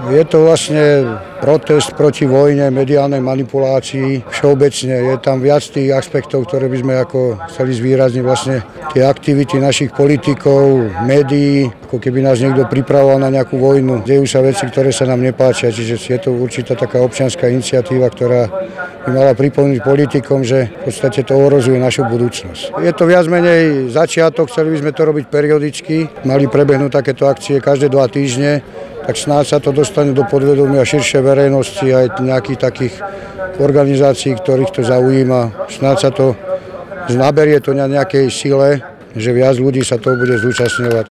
Je to vlastne protest proti vojne, mediálnej manipulácii. Všeobecne je tam viac tých aspektov, ktoré by sme ako chceli zvýrazniť vlastne tie aktivity našich politikov, médií, ako keby nás niekto pripravoval na nejakú vojnu. Dejú sa veci, ktoré sa nám nepáčia, čiže je to určitá taká občianska iniciatíva, ktorá by mala pripomínať politikom, že v podstate to ohrozuje našu budúcnosť. Je to viac menej začiatok, chceli by sme to robiť periodicky, mali prebehnúť takéto akcie každé 2 týždne, tak snáď sa to dostane do podvedomia širšej verejnosti aj nejakých takých organizácií, ktorých to zaujíma. Snáď sa to naberie to na nejakej sile, že viac ľudí sa toho bude zúčastňovať.